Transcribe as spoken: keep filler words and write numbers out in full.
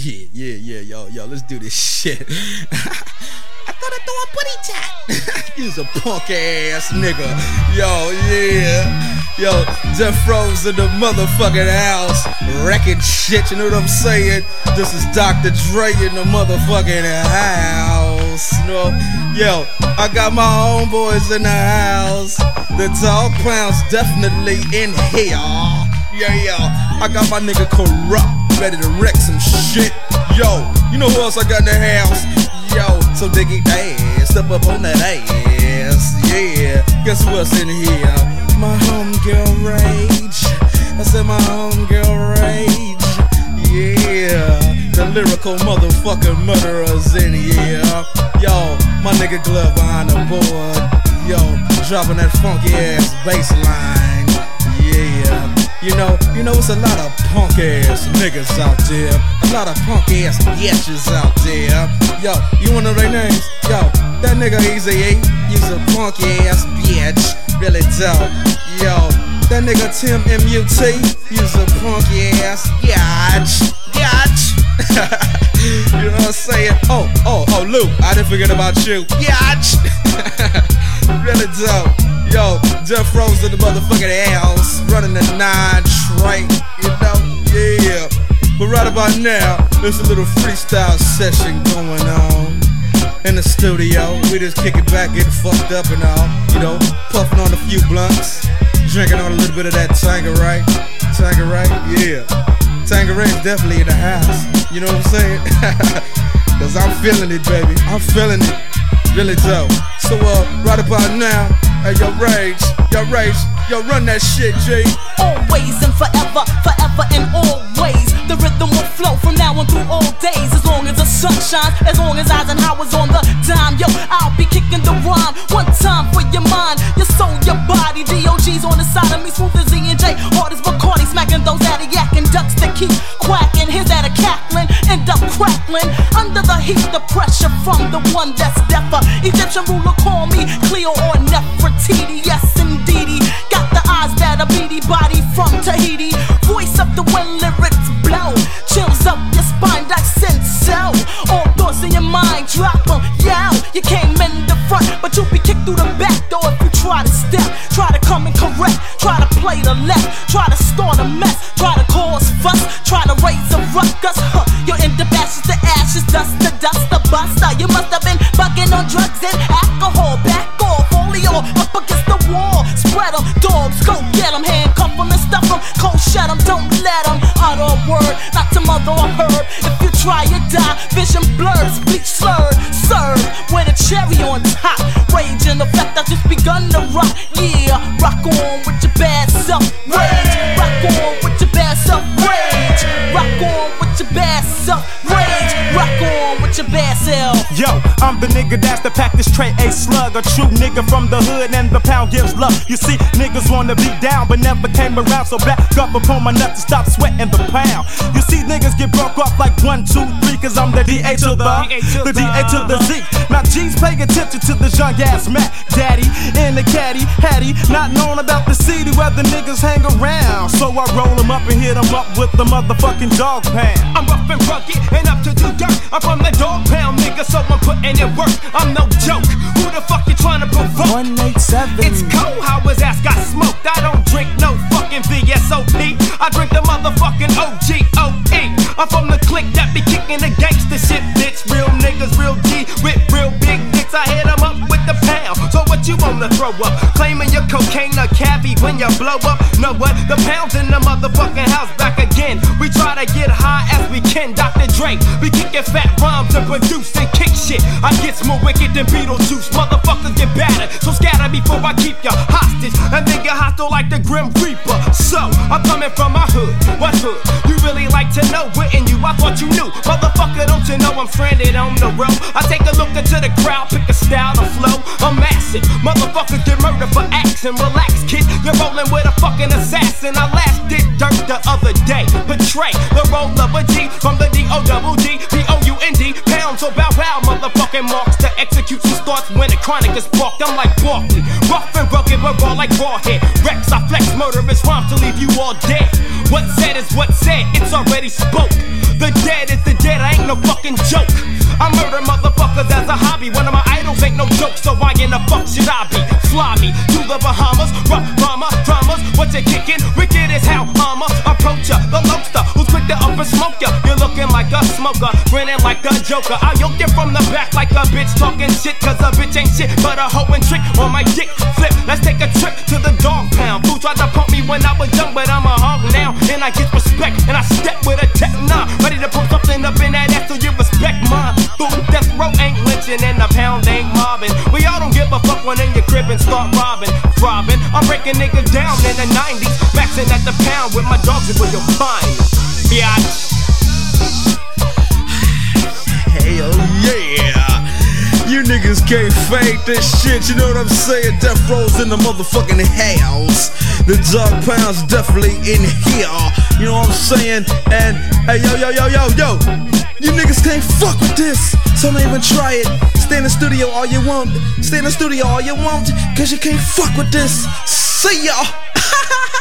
Yeah, yeah, yeah, yo, yo, let's do this shit. I thought I threw a booty chat. You's a punk ass nigga. Yo, yeah. Yo, Death Row's in the motherfucking house. Wrecking shit, you know what I'm saying? This is Doctor Dre in the motherfucking house. You know? Yo, I got my homeboys in the house. The Dog Pound's definitely in here. Yeah, yeah. I got my nigga Corrupt, ready to wreck some shit. Yo, you know who else I got in the house? Yo, so diggy ass, step up on that ass. Yeah, guess who else in here? My homegirl Rage. I said my homegirl Rage. Yeah, the lyrical motherfucking murderers in here. Yo, my nigga Glove behind the board. Yo, dropping that funky ass bass line. Yeah, you know, you know it's a lot of punk ass niggas out there. A lot of punk ass bitches out there. Yo, you wanna know their names? Yo, that nigga Easy E, he's a punk ass bitch. Really dope. Yo, that nigga Tim M U T, he's a punk ass bitch. Bitch. You know what I'm saying? Oh, oh, oh, Lou, I didn't forget about you. Bitch. Really dope. Yo, Death Row's in the motherfucking house, running the nine train, you know, yeah. But right about now, there's a little freestyle session going on in the studio. We just kick it back, getting fucked up and all, you know, puffing on a few blunts, drinking on a little bit of that Tanqueray, Tanqueray, yeah. Tanqueray's definitely in the house, you know what I'm saying? Cause I'm feeling it, baby, I'm feeling it, really dope. So uh, right about now, hey, yo, Rage, yo, Rage, yo, run that shit, G. Always and forever, forever and always. The rhythm will flow from now on through all days. As long as the sun shines, as long as Eisenhower's on the dime. Yo, I'll be kicking the rhyme. One time for your mind, your soul, your body. D O G's on the side of me, smooth as Z and J. Hard as Bacardi, smacking those Adiac and ducks that keep quacking. Here's that a cackling, end up crackling. Under the heat, the pressure from the one that's deafer. Egyptian ruler call me Cleo or Nefertiti. Yes, indeedy. Got the eyes that are beady, body from Tahiti. Voice up the wind, lyrics blow. Chills up your spine, that's sensual. All thoughts in your mind, drop them, yeah. You came in the front, but you'll be kicked through the back door if you try to step. Try to come and correct, try to play the left. Try to start a mess, try to cause fuss. Try to raise a ruckus, huh. You're in the ashes to ashes, dust to dust, the buster. You must have been bugging on drugs and alcohol. Back off, folio up against the wall. Spread them, dogs, go get them. Handcuff them and stuff them, cold shut them, don't let them utter a word, not to mother or herb. If you try, you die, vision blurred, speech slurred. Serve with a cherry on top. Rage in effect, I just begun to rock. Yeah, rock on with your bad self. Rage, rock on with your bad self. Rage, rock on with your bad self. Rage, rock on with your bad self. Yo, I'm the nigga that's to pack this tray A slug. A true nigga from the hood and the pound gives love. You see, niggas wanna be down but never came around. So back up upon my nuts to stop sweating the pound. You see niggas get broke off like one, two, three. Cause I'm the D A to the, the D A to the Z. Now G's pay attention to this young ass Mac Daddy in the caddy, Hattie. Not knowing about the city where the niggas hang around. So I roll them up and hit them up with the motherfucking Dog Pound. I'm rough and rugged and up to do dirt. I'm from the Dog Pound, nigga, so I'm putting in work. I'm no joke. Who the fuck you trying to provoke? one eight seven. It's cold how his ass got smoked. I don't drink no fucking V S O P. I drink the motherfucking O G O E. I'm from the clique that be kicking the gangster shit, bitch. Real niggas, real G with real big dicks. I hit them up with the pound. So what you wanna throw up? Claiming your cocaine or cabbie when you blow up? Know what? The pound's in the motherfucking house back again. We try to get high as we can, Doctor Dre. We kicking fat rhymes and produce and kick shit. I get more wicked than Beetlejuice. Motherfuckers get battered, so scatter before I keep you hostage. And then get hostile like the Grim Reaper. So I'm coming from my hood. What hood? You really like to know? Wouldn't you? I thought you knew. Motherfucker, don't you know I'm stranded on the road? I take a look into the crowd, pick a style to flow. I'm massive. Motherfuckers get murdered for action. Relax, kid. You're rolling with a fucking assassin. I last did dirt the other day. Betray the role of a G from the D O double G, P O U N D. Pound, so bow wow, motherfucking marks the execution starts when the chronic is sparked. I'm like Barkley, rough and rugged, but raw like Rawhead. Rex, I flex murderous rhymes to leave you all dead. What's said is what's said, it's already spoke. The dead is the dead, I ain't no fucking joke. I murder motherfuckers as a hobby. One of my idols ain't no joke, so why in the fuck should I be? Fly me to the Bahamas, rough drama, dramas. What you kicking? Wicked as how I'ma approach ya. The lobster who's quick to up and smoke ya. You're looking like a smoker, grinning like a joker. I yoke you from the back like a bitch talking shit, cause a bitch ain't shit but a hoe and trick on my dick flip. Let's take a trip to the dog pound. Fool tried to pump me when I was young, but I'm a hog now. And I get respect, and I step with a tech nine. Ready to pump something up in that ass so you respect mine. Fool, death row ain't lynching and the pound ain't mobbing. We all don't give a fuck when in your crib and start robbing, robbing. I'm breaking niggas down in the nineties, maxing at the pound with my dogs and where you'll find me. Biatch. Hell yeah. You niggas can't fake this shit, you know what I'm saying? Death Row's in the motherfucking house. The dog pound's definitely in here, you know what I'm saying? And hey, yo, yo, yo, yo, yo, you niggas can't fuck with this, so don't even try it. Stay in the studio all you want, stay in the studio all you want, cause you can't fuck with this. See ya.